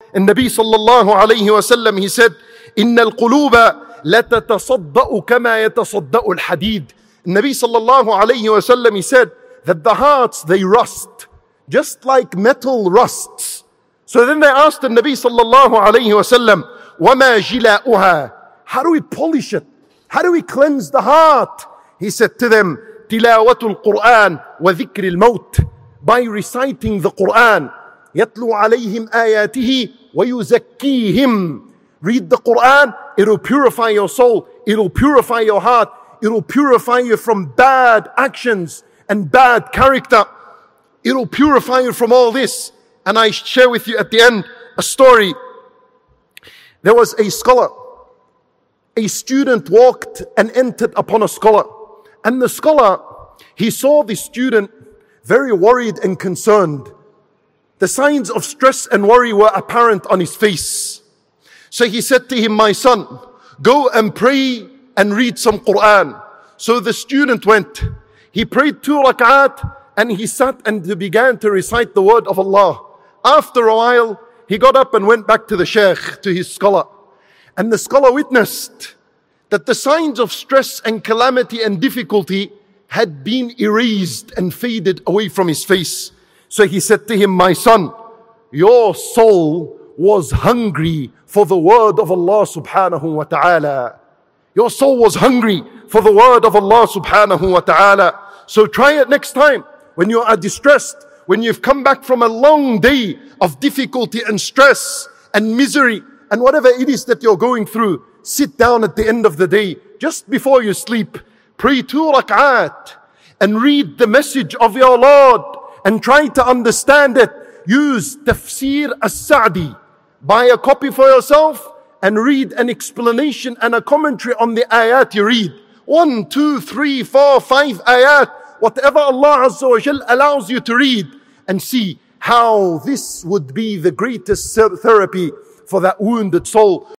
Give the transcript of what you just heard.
And Nabi sallallahu alayhi wa sallam, he said, إِنَّ الْقُلُوبَ لَتَتَصَدَّأُ كَمَا يَتَصَدَّأُ الْحَدِيدِ. Nabi sallallahu alayhi wa sallam, he said that the hearts, they rust, just like metal rusts. So then they asked the Nabi sallallahu alayhi wa sallam, وَمَا جِلَاؤُهَا? How do we polish it? How do we cleanse the heart? He said to them, تِلَاوَةُ الْقُرْآنِ وَذِكْرِ الْمَوْتِ. By reciting the Qur'an. يَتْلُو عَلَيْهِمْ آيَاتِهِ وَيُزَكِّيهِمْ. Read the Qur'an, it will purify your soul, it will purify your heart, it will purify you from bad actions and bad character. It will purify you from all this. And I share with you at the end a story. There was a scholar. A student walked and entered upon a scholar. And the scholar, he saw the student very worried and concerned. The signs of stress and worry were apparent on his face. So he said to him, my son, go and pray and read some Qur'an. So the student went. He prayed 2 rak'at and he sat and began to recite the word of Allah. After a while, he got up and went back to the sheikh, to his scholar. And the scholar witnessed that the signs of stress and calamity and difficulty had been erased and faded away from his face. So he said to him, my son, your soul was hungry for the word of Allah subhanahu wa ta'ala. Your soul was hungry for the word of Allah subhanahu wa ta'ala. So try it next time when you are distressed, when you've come back from a long day of difficulty and stress and misery and whatever it is that you're going through. Sit down at the end of the day, just before you sleep, pray 2 rak'at and read the message of your Lord and try to understand it. Use Tafsir As-Sa'di. Buy a copy for yourself and read an explanation and a commentary on the ayat you read. 1, 2, 3, 4, 5 ayat. Whatever Allah Azza wa Jal allows you to read, and see how this would be the greatest therapy for that wounded soul.